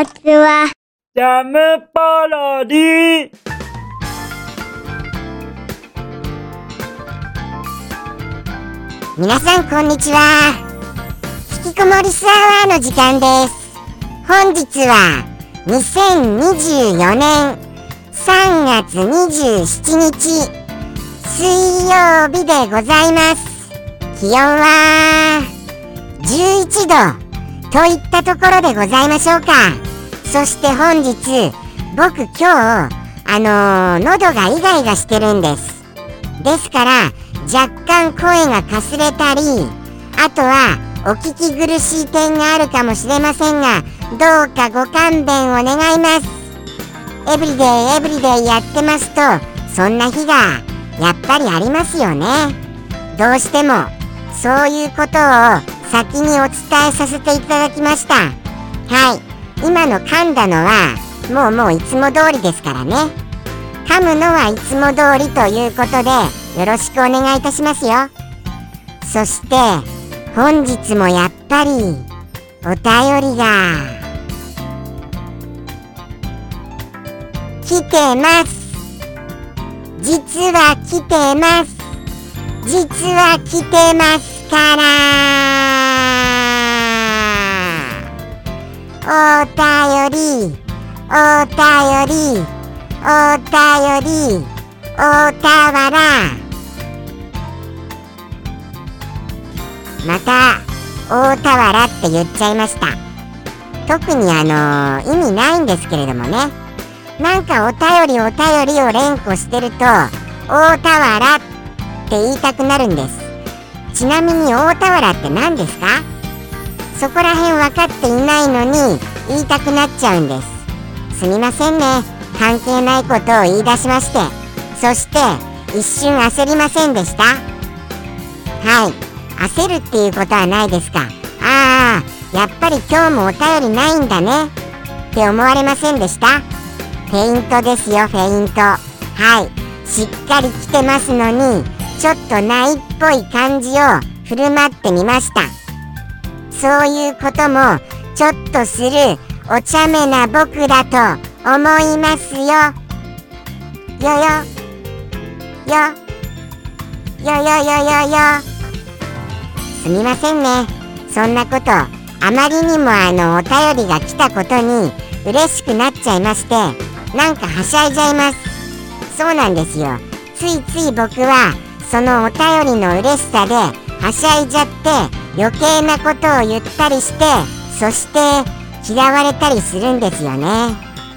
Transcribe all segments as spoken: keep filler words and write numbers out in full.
ちは。 ジャムパロディ。 皆さんこんにちは。引きこもりスアワーの時間です。本日はにせんにじゅうよねんさんがつにじゅうしちにち水曜日でございます。気温はじゅういちどといったところでございましょうか。そして本日僕今日あのー、喉がイガイガしてるんです。ですから若干声がかすれたり、あとはお聞き苦しい点があるかもしれませんが、どうかご勘弁を願います。エブリデイエブリデイやってますとそんな日がやっぱりありますよね。どうしてもそういうことを先にお伝えさせていただきました。はい、今の噛んだのはもうもういつも通りですからね。噛むのはいつも通りということでよろしくお願いいたしますよ。そして本日もやっぱりお便りが来てます。実は来てます。実は来てますからお便りお便りお便りおたわら。また大田原って言っちゃいました。特にあのー、意味ないんですけれどもね、なんかお便りお便りを連呼してると大田原って言いたくなるんです。ちなみに大田原って何ですか？そこら辺分かっていないのに言いたくなっちゃうんです。すみませんね、関係ないことを言い出しまして。そして一瞬焦りませんでした？はい、焦るっていうことはないですか？ああ、やっぱり今日もお便りないんだねって思われませんでした？フェイントですよ、フェイント。はい、しっかり来てますのにちょっとないっぽい感じを振る舞ってみました。そういうこともちょっとするお茶目な僕だと思いますよ。よよよよよよよよ。すみませんね、そんなことあまりにもあのお便りが来たことに嬉しくなっちゃいまして、なんかはしゃいじゃいます。そうなんですよ、ついつい僕はそのお便りの嬉しさではしゃいじゃって余計なことを言ったりして、そして嫌われたりするんですよね。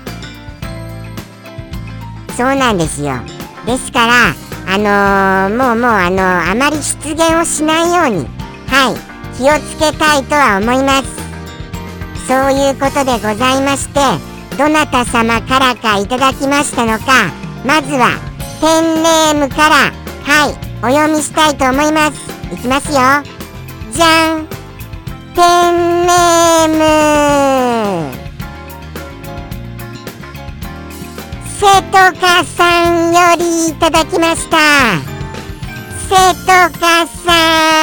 そうなんですよ。ですからあのー、もうもうあのー、あまり失言をしないように、はい、気をつけたいとは思います。そういうことでございまして、どなた様からかいただきましたのか、まずはペンネームから、はい、お読みしたいと思います。いきますよ。じゃん、ペンネームせとかさんよりいただきました。せとかさ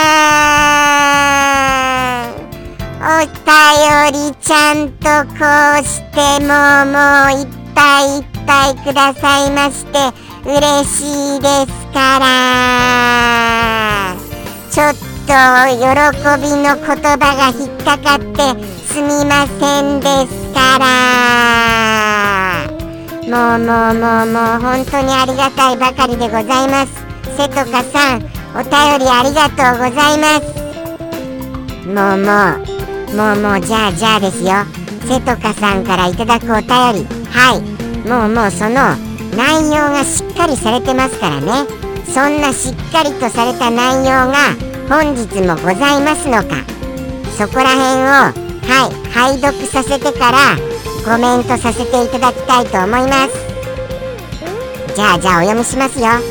ん、お便りちゃんとこうしてももういっぱいいっぱいくださいまして嬉しいですから、ちょっと喜びの言葉が引っかかってすみませんですから、もうもうもうもう本当にありがたいばかりでございます。せとかさん、お便りありがとうございます。もうもうもうもうじゃあじゃあですよ、せとかさんからいただくお便り、はい、もうもうその内容がしっかりされてますからね。そんなしっかりとされた内容が本日もございますのか、そこら辺をはい拝読させてからコメントさせていただきたいと思います。じゃあじゃあお読みしますよ。はい、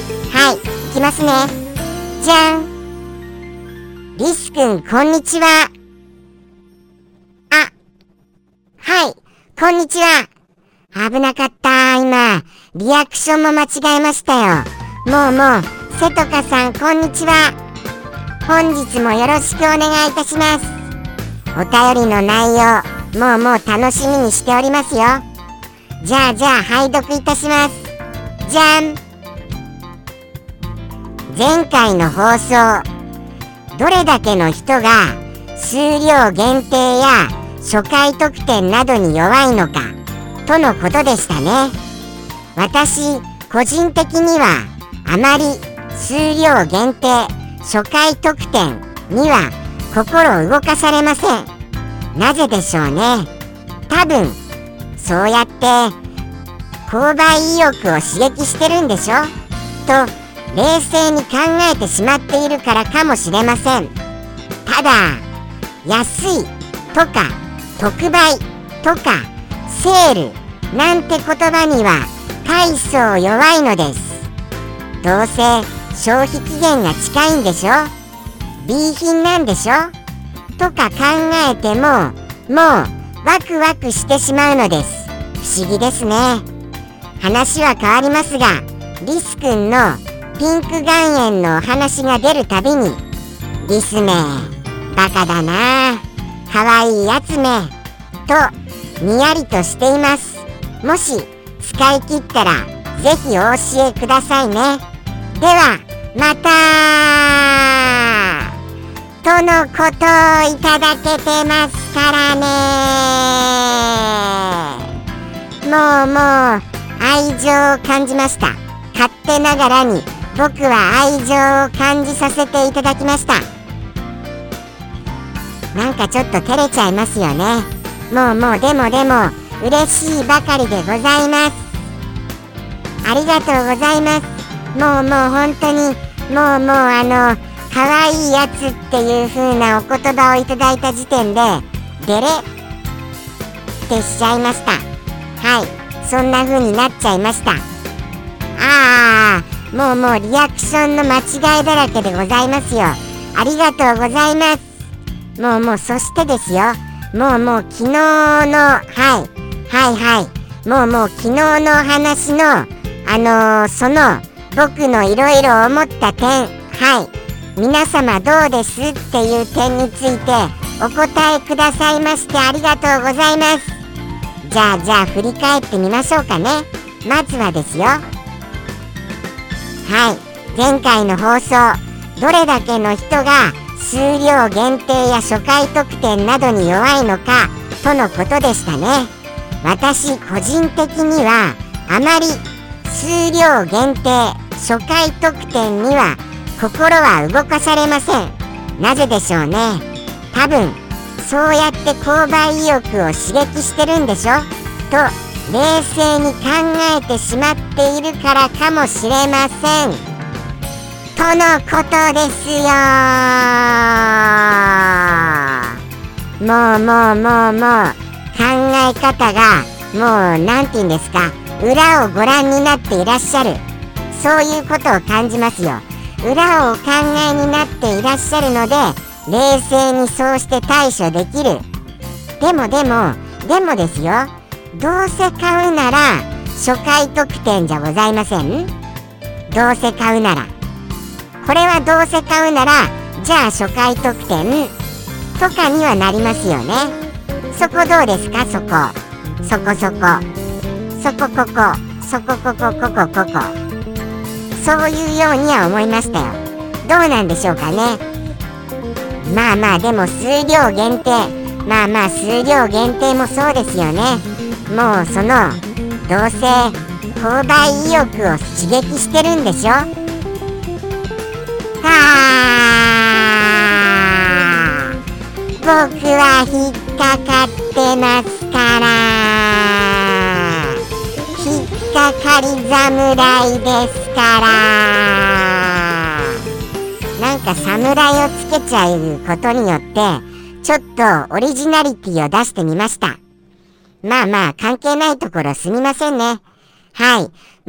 いきますね。じゃん。リスくんこんにちは。あ、はい、こんにちは。危なかった、今リアクションも間違えましたよ。もうもうせとかさんこんにちは。本日もよろしくお願いいたします。お便りの内容もうもう楽しみにしておりますよ。じゃあじゃあ拝読いたします。じゃん。前回の放送、どれだけの人が数量限定や初回特典などに弱いのかとのことでしたね。私個人的にはあまり数量限定初回特典には心動かされません。なぜでしょうね。多分そうやって購買意欲を刺激してるんでしょと冷静に考えてしまっているからかもしれません。ただ安いとか特売とかセールなんて言葉には大層弱いのです。どうせ消費期限が近いんでしょ、 B 品なんでしょとか考えてももうワクワクしてしまうのです。不思議ですね。話は変わりますが、リス君のピンク岩塩のお話が出るたびに、リスめバカだな、かわいいやつめとにやりとしています。もし使い切ったらぜひお教えくださいね。ではまたとのことをいただけてますからね。もうもう愛情を感じました。勝手ながらに僕は愛情を感じさせていただきました。なんかちょっと照れちゃいますよね。もうもうでもでも嬉しいばかりでございます。ありがとうございます。もうもう本当にもうもうあのかわいいやつっていう風なお言葉をいただいた時点でデレってしちゃいました。はい、そんな風になっちゃいました。ああ、もうもうリアクションの間違いだらけでございますよ。ありがとうございます。もうもうそしてですよ、もうもう昨日のはいはいはいもうもう昨日のお話のあのー、その僕のいろいろ思った点、はい皆様どうですっていう点についてお答えくださいましてありがとうございます。じゃあじゃあ振り返ってみましょうかね。まずはですよ、はい、前回の放送、どれだけの人が数量限定や初回特典などに弱いのかとのことでしたね。私個人的にはあまり数量限定初回特典には心は動かされません。なぜでしょうね。多分そうやって購買意欲を刺激してるんでしょと冷静に考えてしまっているからかもしれませんとのことですよ。もうもうもうもう考え方がもうなんて言うんですか、裏をご覧になっていらっしゃる、そういうことを感じますよ。裏をお考えになっていらっしゃるので冷静にそうして対処できる。でもでもでもですよ、どうせ買うなら初回特典じゃございません？どうせ買うならこれはどうせ買うならじゃあ初回特典とかにはなりますよね。そこどうですか？そこそこそこそこここそこここここここそういうようには思いましたよ。どうなんでしょうかね。まあまあでも数量限定、まあまあ数量限定もそうですよね。もうそのどうせ購買意欲を刺激してるんでしょ。はあ、僕は引っかかってますから、引っかかり侍ですから。なんか侍をつけちゃうことによってちょっとオリジナリティを出してみました。まあまあ関係ないところすみませんね。はい、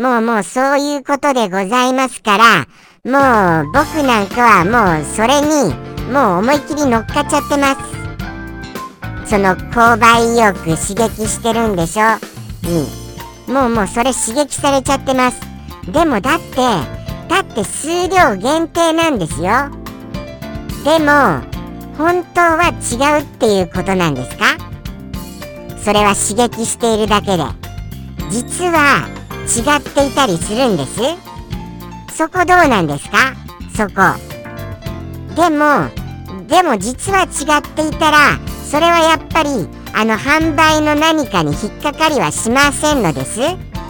もうもうそういうことでございますから、もう僕なんかはもうそれにもう思いっきり乗っかっちゃってます。その購買意欲刺激してるんでしょに、もうもうそれ刺激されちゃってます。でもだってだって数量限定なんですよ。でも本当は違うっていうことなんですか？ それは刺激しているだけで、実は違っていたりするんです。そこどうなんですか？そこ。でもでも実は違っていたら、それはやっぱりあの販売の何かに引っかかりはしませんのです。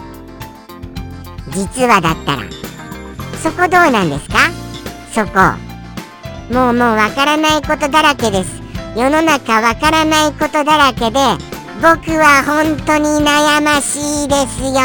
実はだったらそこどうなんですか？そこ。もうもうわからないことだらけです。世の中わからないことだらけで、僕は本当に悩ましいですよ。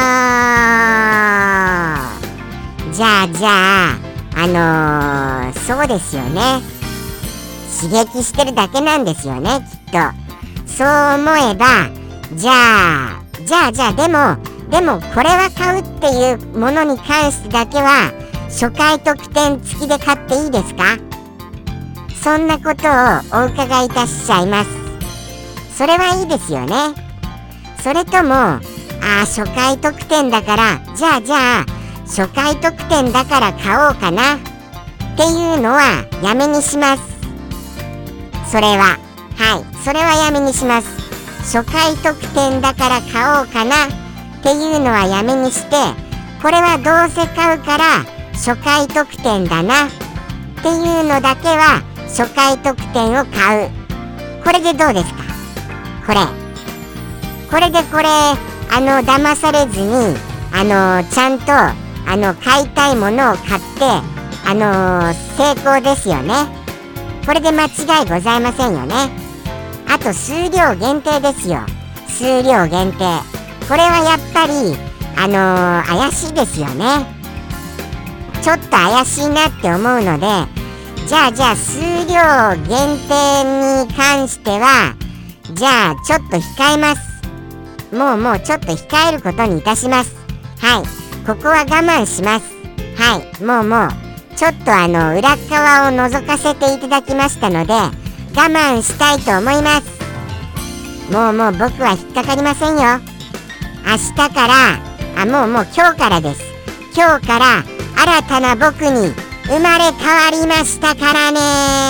じゃあじゃああのー、そうですよね。刺激してるだけなんですよね、きっと。そう思えば、じゃあじゃあじゃあでもでもこれは買うっていうものに関してだけは初回特典付きで買っていいですか？そんなことをお伺いいたしちゃいます。それはいいですよね。それとも、ああ初回特典だから、じゃあじゃあ初回特典だから買おうかなっていうのはやめにします。それははいそれはやめにします。初回特典だから買おうかなっていうのはやめにして、これはどうせ買うから初回特典だなっていうのだけは初回特典を買う。これでどうですか？これこれでこれあの騙されずにあのちゃんとあの買いたいものを買ってあの成功ですよね。これで間違いございませんよね。あと数量限定ですよ。数量限定。これはやっぱりあのー、怪しいですよね。ちょっと怪しいなって思うので、じゃあじゃあ数量限定に関してはじゃあちょっと控えます。もうもうちょっと控えることにいたします。はいここは我慢します。はいもうもうちょっとあの裏側を覗かせていただきましたので我慢したいと思います。もうもう僕は引っかかりませんよ。明日からあもうもう今日からです。今日から新たな僕に生まれ変わりましたからね。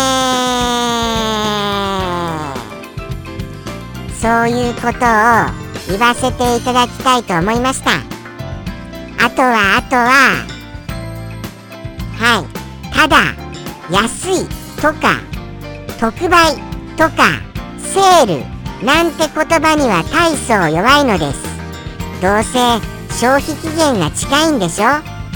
そういうことを言わせていただきたいと思いました。あとはあとははいただ安いとか特売とかセールなんて言葉には大層弱いのです。どうせ消費期限が近いんでしょ、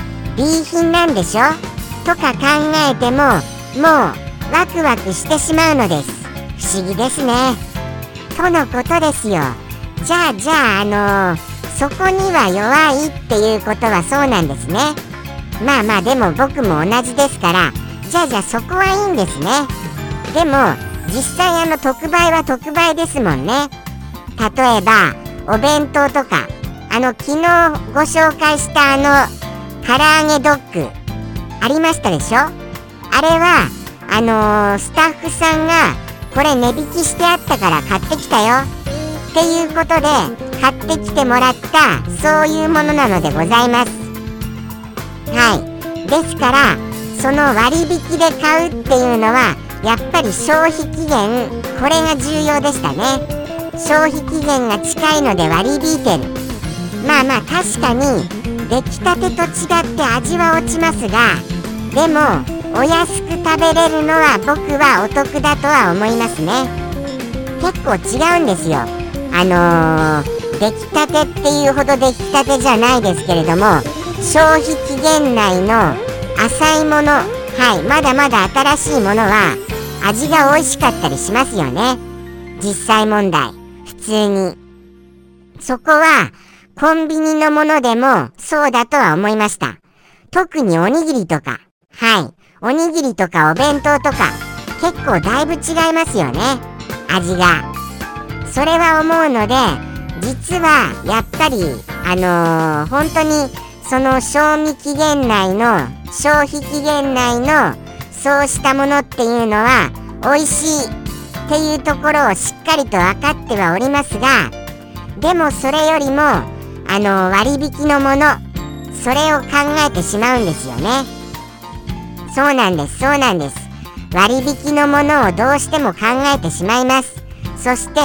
B 品なんでしょとか考えてももうワクワクしてしまうのです。不思議ですねとのことですよ。じゃあじゃああのー、そこには弱いっていうことはそうなんですね。まあまあでも僕も同じですから、じゃあじゃあそこはいいんですね。でも実際あの特売は特売ですもんね。例えばお弁当とかあの昨日ご紹介したあの唐揚げドッグありましたでしょ。あれはあのー、スタッフさんがこれ値引きしてあったから買ってきたよっていうことで買ってきてもらったそういうものなのでございます。はいですからその割引で買うっていうのはやっぱり消費期限これが重要でしたね。消費期限が近いので割り引いてる。まあまあ確かに出来たてと違って味は落ちますが、でもお安く食べれるのは僕はお得だとは思いますね。結構違うんですよ。あのー、出来たてっていうほど出来たてじゃないですけれども消費期限内の浅いもの、はいまだまだ新しいものは味が美味しかったりしますよね。実際問題普通にそこはコンビニのものでもそうだとは思いました。特におにぎりとかはいおにぎりとかお弁当とか結構だいぶ違いますよね味が。それは思うので実はやっぱりあのー、本当にその賞味期限内の消費期限内のそうしたものっていうのは美味しいっていうところをしっかりと分かってはおりますが、でもそれよりもあの割引のものそれを考えてしまうんですよね。そうなんですそうなんです割引のものをどうしても考えてしまいます。そして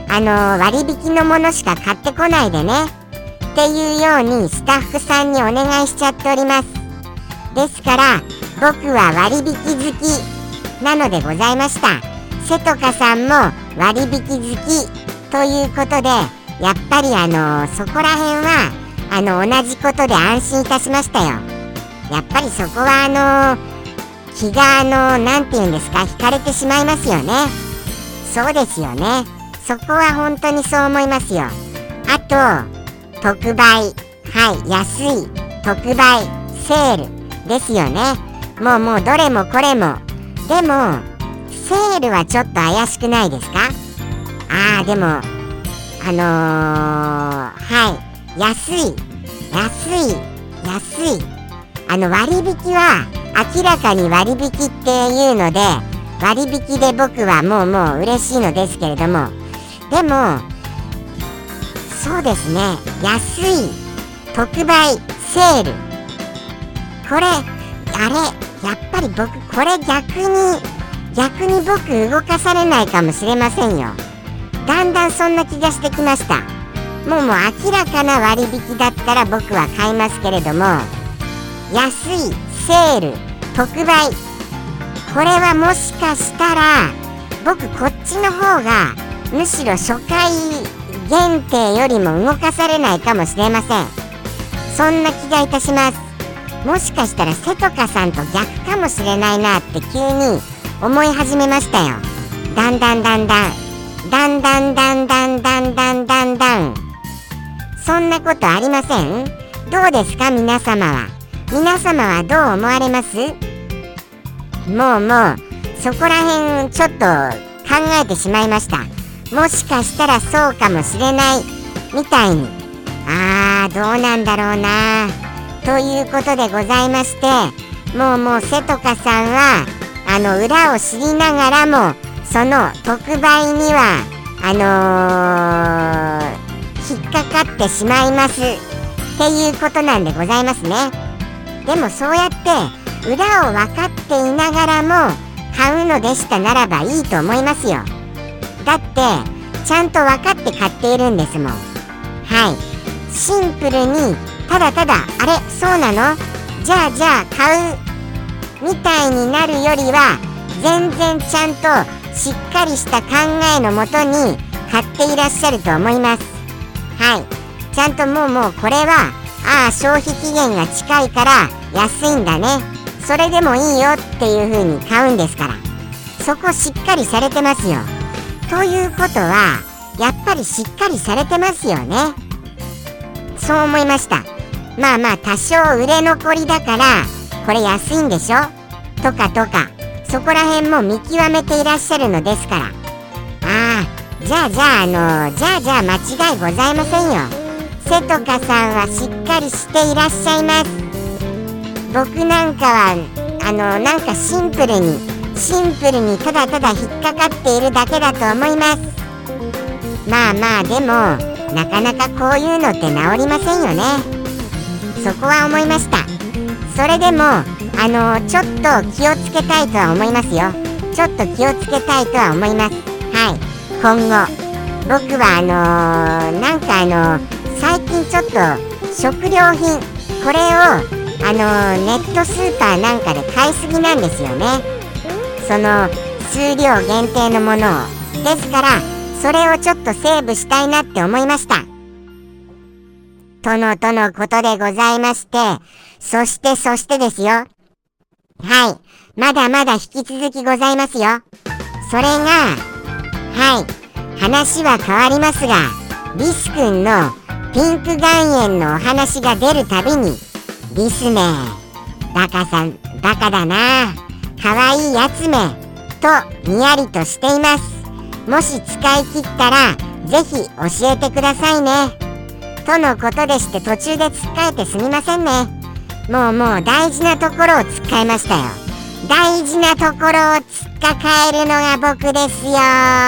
あの割引のものしか買ってこないでねっていうようにスタッフさんにお願いしちゃっております。ですから僕は割引好きなのでございました。せとかさんも割引好きということで、やっぱりあのそこら辺はあの同じことで安心いたしましたよ。やっぱりそこはあの気があのなんて言うんですか、惹かれてしまいますよね。そうですよね。そこは本当にそう思いますよ。あと特売、はい、安い特売セールですよね。もうもうどれもこれも。でもセールはちょっと怪しくないですか？あーでもあのー、はい安い安い安いあの割引は明らかに割引っていうので、割引で僕はもうもう嬉しいのですけれども、でもそうですね、安い特売セール、これあれやっぱり僕これ逆に逆に僕動かされないかもしれませんよ。だんだんそんな気がしてきました。もうもう明らかな割引だったら僕は買いますけれども、安いセール特売、これはもしかしたら僕こっちの方がむしろ初回限定よりも動かされないかもしれません。そんな気がいたします。もしかしたらせとかさんと逆かもしれないなって急に思い始めましたよ。だんだんだんだんだんだんだんだんだんだんだんだん、そんなことありません？どうですか皆様は。皆様はどう思われます？もうもうそこら辺ちょっと考えてしまいました。もしかしたらそうかもしれないみたいに。あーどうなんだろうなということでございまして、もうもうせとかさんはあの裏を知りながらもその特売にはあのー、引っかかってしまいますっていうことなんでございますね。でもそうやって裏を分かっていながらも買うのでしたならばいいと思いますよ。だってちゃんと分かって買っているんですもん。はい、シンプルにただただあれそうなのじゃあじゃあ買うみたいになるよりは全然ちゃんとしっかりした考えのもとに買っていらっしゃると思います。はい、ちゃんともうもうこれはああ消費期限が近いから安いんだね、それでもいいよっていう風に買うんですから、そこしっかりされてますよ。ということはやっぱりしっかりされてますよね。そう思いました。まあまあ多少売れ残りだからこれ安いんでしょとかとか、そこら辺も見極めていらっしゃるのですから、ああじゃあじゃああのじゃあじゃあ間違いございませんよ。せとかさんはしっかりしていらっしゃいます。僕なんかはあのなんかシンプルにシンプルにただただ引っかかっているだけだと思います。まあまあでもなかなかこういうのって治りませんよね。そこは思いました。それでもあのちょっと気をつけたいとは思いますよ。ちょっと気をつけたいとは思います。はい、今後僕はあのー、なんかあのー、最近ちょっと食料品これをあのー、ネットスーパーなんかで買いすぎなんですよね。その数量限定のものを。ですからそれをちょっとセーブしたいなって思いました。とのとのことでございまして、そしてそしてですよ。はい、まだまだ引き続きございますよ。それがはい、話は変わりますが、リス君のピンク岩塩のお話が出るたびにリスめバカさんバカだなかわいいやつめとにやりとしています。もし使い切ったらぜひ教えてくださいねとのことでして、途中でつっかえてすみませんね。もうもう大事なところをつっかえましたよ。大事なところをつっかかえるのが僕ですよ。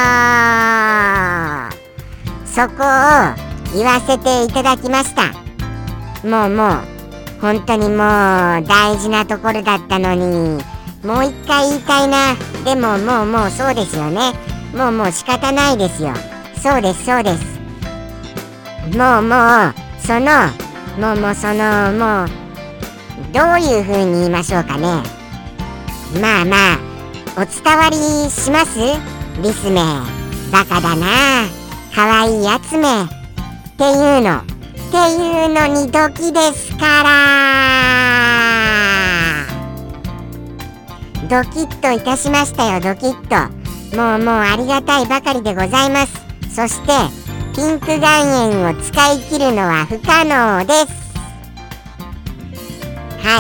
そこを言わせていただきました。もうもう本当にもう大事なところだったのにもう一回言いたいな。でももうもうそうですよね。もうもう仕方ないですよ。 そうですそうです。もうもうそのもうもうそのもうどういう風に言いましょうかね。まあまあお伝わりします？リスめ、バカだな、かわいいやつめっていうのっていうのにドキですから。ドキッといたしましたよ、ドキッと。もうもうありがたいばかりでございます。そしてピンク岩塩を使い切るのは不可能です。はい、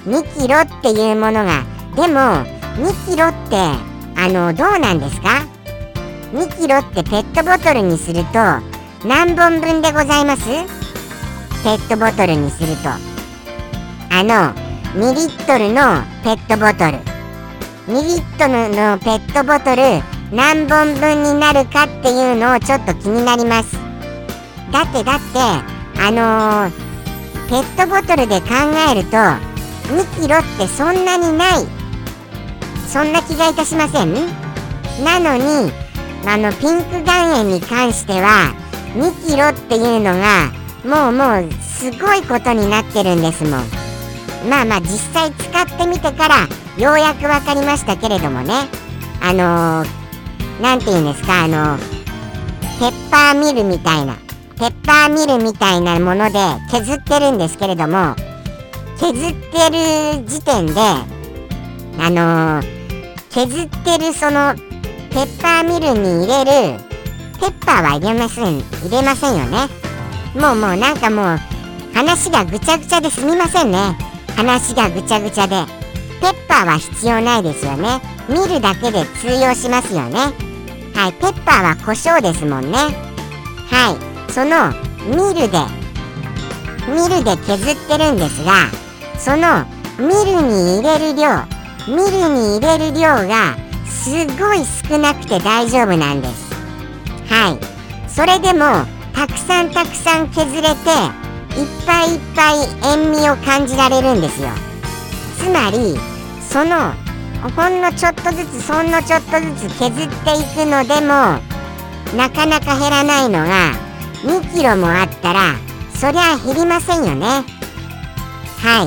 にキロっていうものが、でもにキロってあのどうなんですか？にキロってペットボトルにすると何本分でございます？ペットボトルにするとあのにリットルのペットボトルにリットルのペットボトル何本分になるかっていうのをちょっと気になります。だってだってあのー、ペットボトルで考えるとにキロってそんなにない、そんな気がいたしません？なのにあのピンク岩塩に関してはにキロっていうのがもうもうすごいことになってるんですもん。まあまあ実際使ってみてからようやく分かりましたけれどもね、あのー、なんていうんですか、あのペッパーミルみたいなペッパーミルみたいなもので削ってるんですけれども、削ってる時点であのー、削ってるそのペッパーミルに入れるペッパーは入れません入れませんよね。もうもうなんかもう話がぐちゃぐちゃですみませんね。話がぐちゃぐちゃでペッパーは必要ないですよね。見るだけで通用しますよね。はい、ペッパーは胡椒ですもんね。はい、そのミルでミルで削ってるんですが、そのミルに入れる量ミルに入れる量がすごい少なくて大丈夫なんです。はい、それでもたくさんたくさん削れていっぱいいっぱい塩味を感じられるんですよ。つまりそのほんのちょっとずつほんのちょっとずつ削っていくのでもなかなか減らないのがにキロもあったらそりゃ減りませんよね。はい、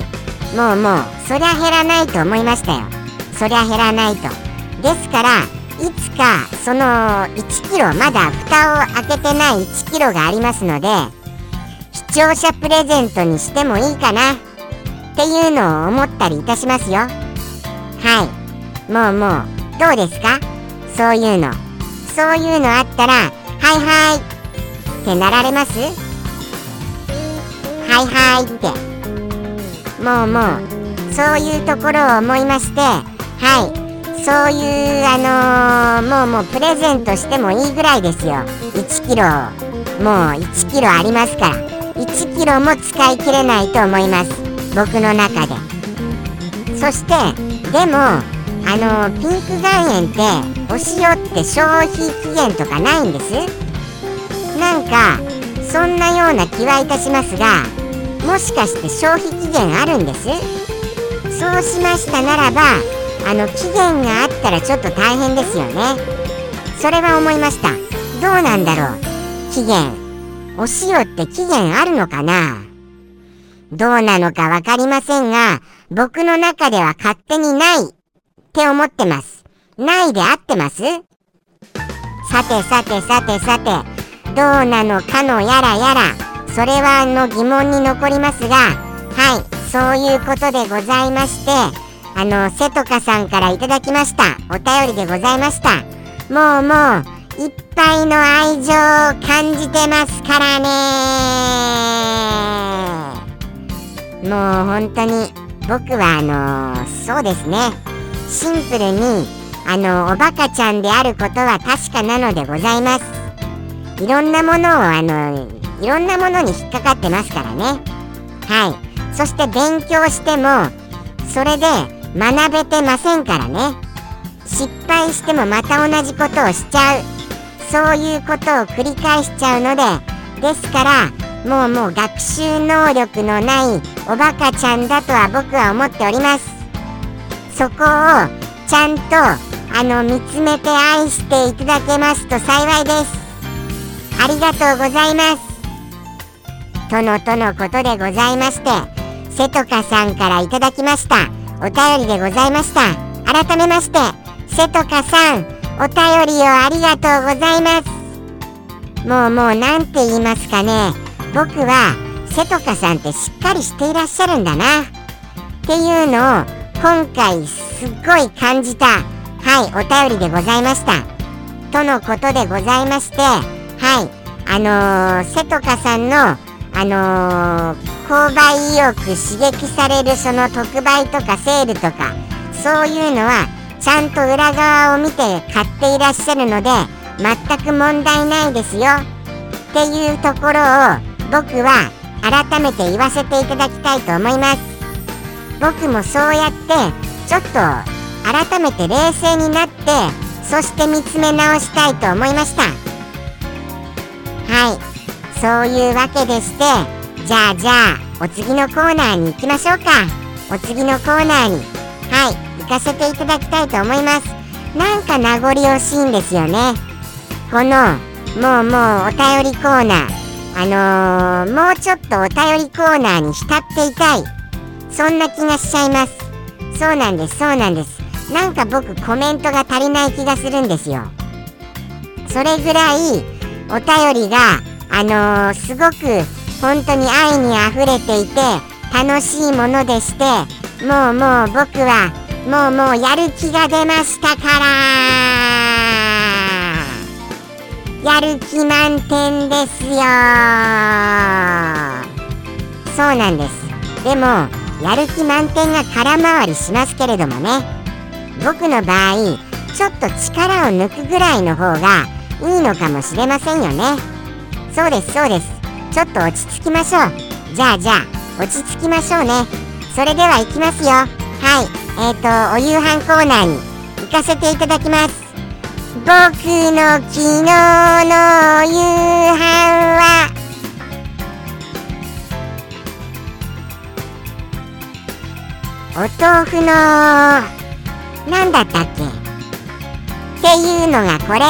もうもうそりゃ減らないと思いましたよ。そりゃ減らないと。ですからいつかそのいちキロ、まだ蓋を開けてないいちキロがありますので視聴者プレゼントにしてもいいかなっていうのを思ったりいたしますよ。はい、もうもうどうですか？そういうのそういうのあったらはいはいってなられます？はいはいって、もうもうそういうところを思いまして、はい、そういうあのー、もうもうプレゼントしてもいいぐらいですよ。いちキロ、もういちキロありますからいちキロも使い切れないと思います、僕の中で。そしてでもあのー、ピンク岩塩ってお塩って消費期限とかないんです。なんかそんなような気はいたしますが、もしかして消費期限あるんです？そうしましたならばあの期限があったらちょっと大変ですよね。それは思いました。どうなんだろう、期限。お塩って期限あるのかな？どうなのかわかりませんが、僕の中では勝手にないって思ってます。ないで合ってます？さてさてさてさて、どうなのかのやらやら、それはあの疑問に残りますが、はい、そういうことでございまして、あのせとかさんからいただきましたお便りでございました。もうもういっぱいの愛情を感じてますからね。もう本当に僕はあのそうですね、シンプルにあのおバカちゃんであることは確かなのでございます。いろんなものをあのいろんなものに引っかかってますからね。はい、そして勉強してもそれで学べてませんからね。失敗してもまた同じことをしちゃう、そういうことを繰り返しちゃうので、ですからもうもう学習能力のないおバカちゃんだとは僕は思っております。そこをちゃんとあの見つめて愛していただけますと幸いです。 りがとうございますとのとのことでございまして、せとかさんからいただきましたお便りでございました。改めましてせとかさん、お便りをありがとうございます。もうもうなんて言いますかね、僕はせとかさんってしっかりしていらっしゃるんだなっていうのを今回すっごい感じた、はい、お便りでございましたとのことでございまして、はい、あのー、せとかさんのあのー、購買意欲刺激されるその特売とかセールとかそういうのはちゃんと裏側を見て買っていらっしゃるので全く問題ないですよっていうところを僕は改めて言わせていただきたいと思います。僕もそうやってちょっと改めて冷静になってそして見つめ直したいと思いました。はい、そういうわけでして、じゃあじゃあお次のコーナーに行きましょうか。お次のコーナーにはい行かせていただきたいと思います。なんか名残惜しいんですよね、このもうもうお便りコーナー。あのー、もうちょっとお便りコーナーに浸っていたい、そんな気がしちゃいます。そうなんですそうなんです。なんか僕コメントが足りない気がするんですよ。それぐらいお便りがあのー、すごく本当に愛にあふれていて楽しいものでして、もうもう僕はもうもうやる気が出ましたから、やる気満点ですよ。そうなんです。でもやる気満点が空回りしますけれどもね、僕の場合ちょっと力を抜くぐらいの方がいいのかもしれませんよね。そうですそうです。ちょっと落ち着きましょう。じゃあじゃあ落ち着きましょうね。それでは行きますよ。はい、えーとお夕飯コーナーに行かせていただきます。僕の昨日の夕飯はお豆腐のなんだったっけっていうのがこれ。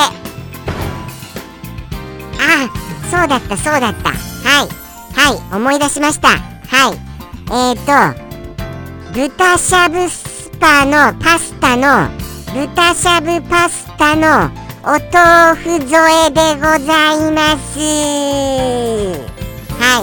あ、そうだったそうだった。はいはい思い出しました。はい、えーと豚しゃぶスパのパスタの豚しゃぶパスタのお豆腐添えでございます。はい、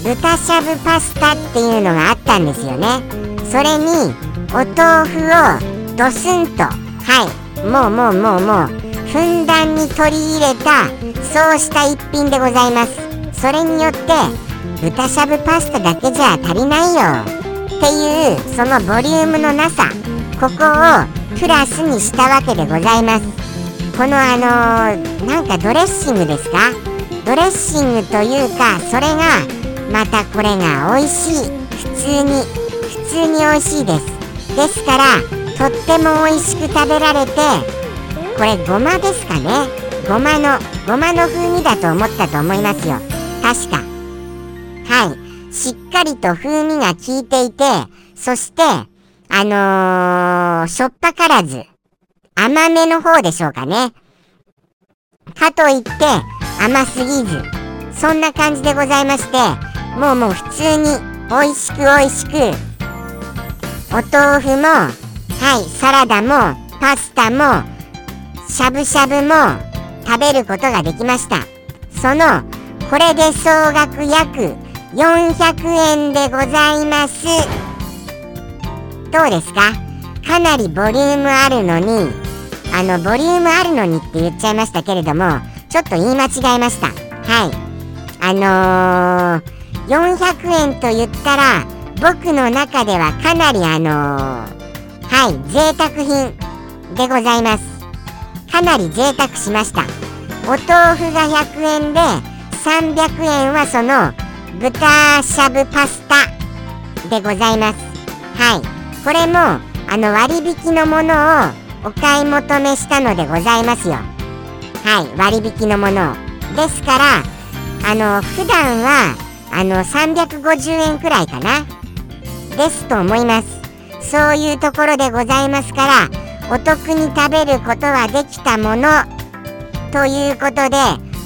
豚しゃぶパスタっていうのがあったんですよね。それにお豆腐をドスンと、はいもうもうもうもうふんだんに取り入れたそうした一品でございます。それによって豚しゃぶパスタだけじゃ足りないよっていうそのボリュームのなさ、ここをプラスにしたわけでございます。このあのー、なんかドレッシングですか、ドレッシングというかそれがまたこれが美味しい、普通に普通に美味しいです。ですからとっても美味しく食べられて、これごまですかね、ごまのごまの風味だと思ったと思いますよ、確か。はい、しっかりと風味が効いていて、そしてあのー、しょっぱからず甘めの方でしょうかね。かといって甘すぎず、そんな感じでございまして、もうもう普通に美味しく美味しくお豆腐も、はい、サラダもパスタもしゃぶしゃぶも食べることができました。そのこれで総額約よんひゃくえんでございます。どうですか？かなりボリュームあるのに、あのボリュームあるのにって言っちゃいましたけれども、ちょっと言い間違えました。はい、あのー、よんひゃくえんと言ったら僕の中ではかなりあのー、はい贅沢品でございます。かなり贅沢しました。お豆腐がひゃくえんでさんびゃくえんはその豚しゃぶパスタでございます。はい、これもあの割引のものをお買い求めしたのでございますよ。はい、割引のものをですから、あの普段はあのさんびゃくごじゅうえんくらいかなですと思います。そういうところでございますから、お得に食べることはできたものということで、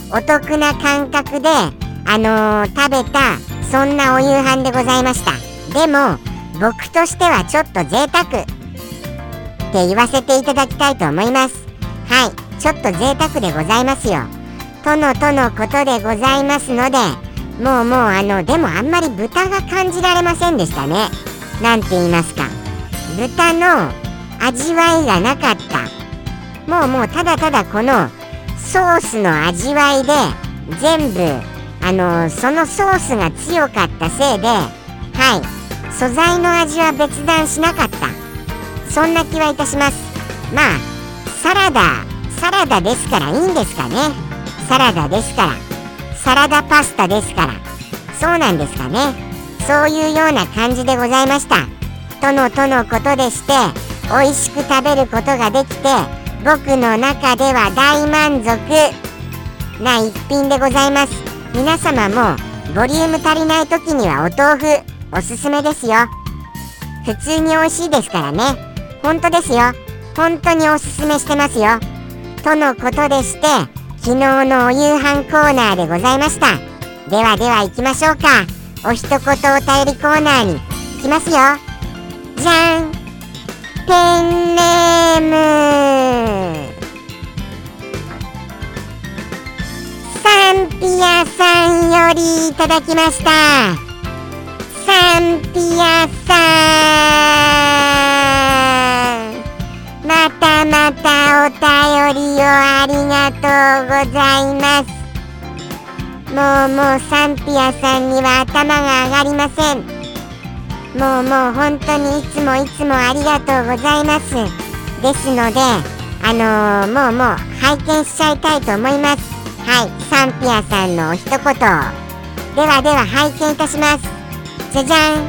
お得な感覚であのー、食べたそんなお夕飯でございました。でも僕としてはちょっと贅沢って言わせていただきたいと思います。はい、ちょっと贅沢でございますよ。とのとのことでございますので、もうもうあのでもあんまり豚が感じられませんでしたね。なんて言いますか、豚の味わいがなかった。もうもうただただこのソースの味わいで全部あのそのソースが強かったせいで、はい、素材の味は別段しなかった、そんな気はいたします。まあサラダサラダですからいいんですかね。サラダですから、サラダパスタですから、そうなんですかね。そういうような感じでございました。とのとのことでして、美味しく食べることができて、僕の中では大満足な一品でございます。皆様もボリューム足りない時にはお豆腐おすすめですよ。普通に美味しいですからね。本当ですよ。本当におすすめしてますよ。とのことでして、昨日のお夕飯コーナーでございました。ではでは行きましょうか。お一言お便りコーナーに行きますよ。じゃん、ペンネームサンピアさんよりいただきました。サンピアさん、またまたお便りをありがとうございます。もうもうサンピアさんには頭が上がりません。もうもう本当にいつもいつもありがとうございます。ですのであのー、もうもう拝見しちゃいたいと思います。はい、サンピアさんのお一言ではでは拝見いたします。じゃじゃん。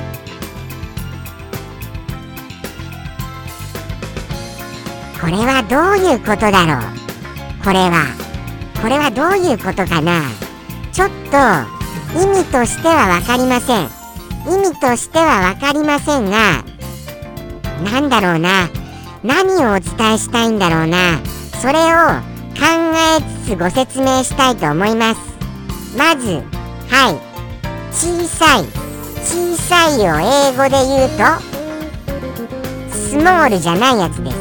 これはどういうことだろう。これはこれはどういうことかな。ちょっと意味としては分かりません。意味としては分かりませんが、なんだろうな、何をお伝えしたいんだろうな。それを考えつつご説明したいと思います。まず、はい、小さい小さいを英語で言うとスモールじゃないやつです。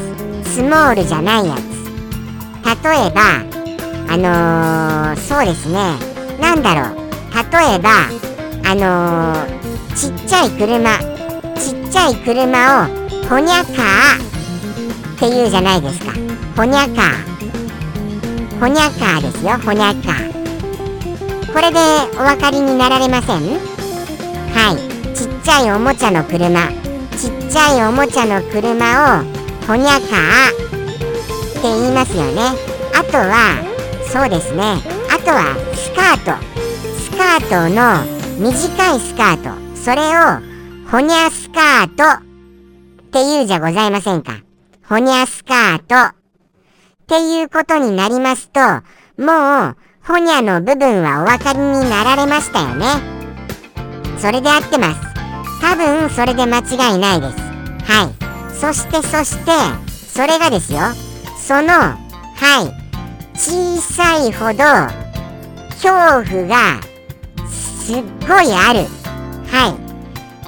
スモールじゃないやつ。例えばあのー、そうですね、なんだろう、例えばあのー、ちっちゃい車ちっちゃい車をホニャカーっていうじゃないですか。ホニャカーホニャカーですよ。ホニャカー。これでお分かりになられません？はい、ちっちゃいおもちゃの車ちっちゃいおもちゃの車をホニャカーって言いますよね。あとはそうですね、あとはスカートスカートの短いスカート、それをホニャスカートっていうじゃございませんか。ホニャスカートっていうことになりますと、もうホニャの部分はお分かりになられましたよね。それで合ってます。多分それで間違いないです。はい、そしてそしてそれがですよ、そのはい小さいほど恐怖がすっごいある。はい、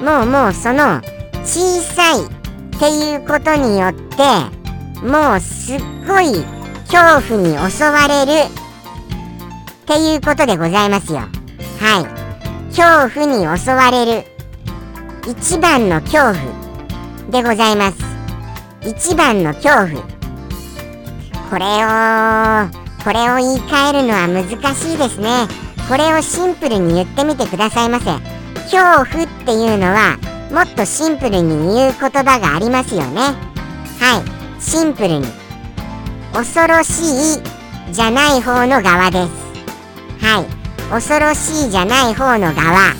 もうもうその小さいっていうことによってもうすっごい恐怖に襲われるっていうことでございますよ。はい、恐怖に襲われる一番の恐怖でございます。一番の恐怖。これをこれを言い換えるのは難しいですね。これをシンプルに言ってみてくださいませ。恐怖っていうのはもっとシンプルに言う言葉がありますよね。はい、シンプルに恐ろしいじゃない方の側です。はい、恐ろしいじゃない方の側。はい、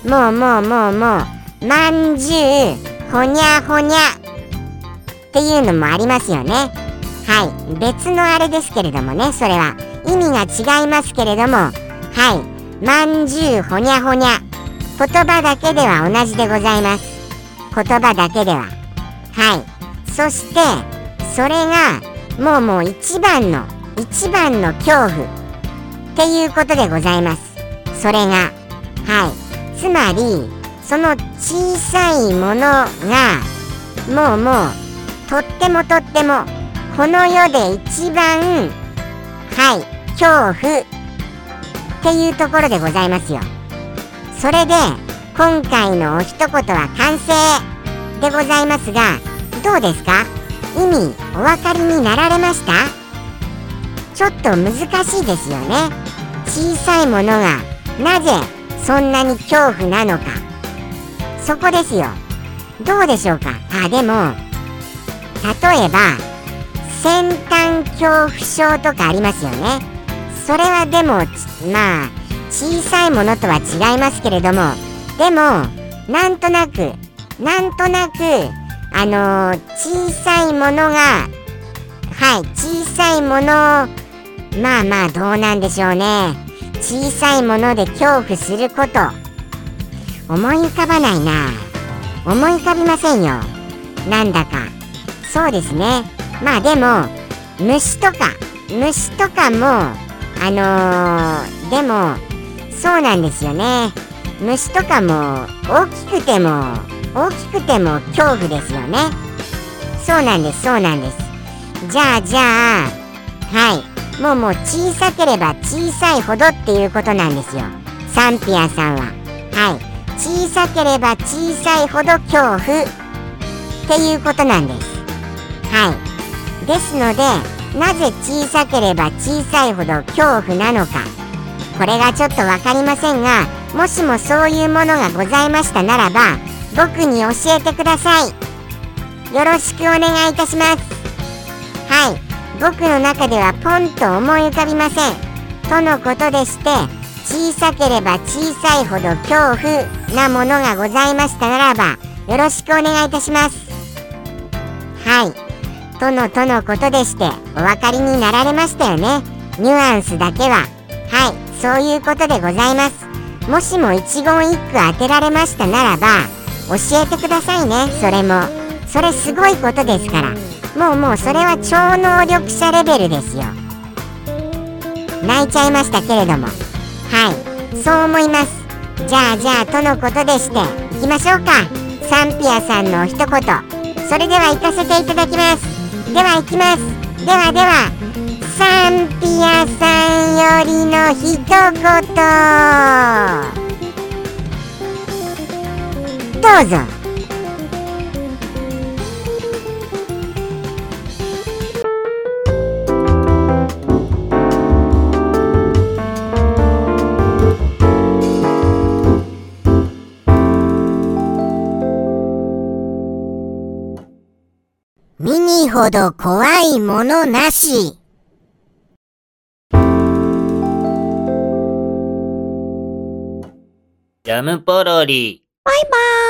もうもうもうもうまんじゅうほにゃほにゃっていうのもありますよね。はい、別のあれですけれどもね、それは意味が違いますけれども、はい、まんじゅうほにゃほにゃ、言葉だけでは同じでございます。言葉だけでは。はい、そしてそれがもうもう一番の一番の恐怖っていうことでございます。それが、はい、つまりその小さいものがもうもうとってもとってもこの世で一番、はい、恐怖っていうところでございますよ。それで今回のお一言は完成でございますが、どうですか？意味お分かりになられました？ちょっと難しいですよね。小さいものがなぜそんなに恐怖なのか、そこですよ。どうでしょうか？あ、でも例えば先端恐怖症とかありますよね。それはでもまあ小さいものとは違いますけれども、でもなんとなくなんとなくあのー、小さいものが、はい、小さいもの、まあまあどうなんでしょうね。小さいもので恐怖すること思い浮かばないな。思い浮かびませんよ、なんだか。そうですね。まあでも虫とか虫とかもあのー、でもそうなんですよね。虫とかも大きくても大きくても恐怖ですよね。そうなんですそうなんです。じゃあじゃあはいもうもう小さければ小さいほどっていうことなんですよ、サンピアさんは。はい、小さければ小さいほど恐怖っていうことなんです。はい、ですのでなぜ小さければ小さいほど恐怖なのか、これがちょっと分かりませんが、もしもそういうものがございましたならば僕に教えてください。よろしくお願いいたします。はい、僕の中ではポンと思い浮かびませんとのことでして、小さければ小さいほど恐怖なものがございましたならばよろしくお願いいたします。はいとのとのことでして、お分かりになられましたよね。ニュアンスだけは。はい、そういうことでございます。もしも一言一句当てられましたならば教えてくださいね。それもそれすごいことですから。もうもうそれは超能力者レベルですよ。泣いちゃいましたけれども、はいそう思います。じゃあじゃあとのことでしていきましょうか。サンピアさんのお一言、それでは行かせていただきます。では行きます。ではではサンピアさんよりの一言どうぞ。ミニほど怖いものなし。 ジャムポロリ。 バイバーイ。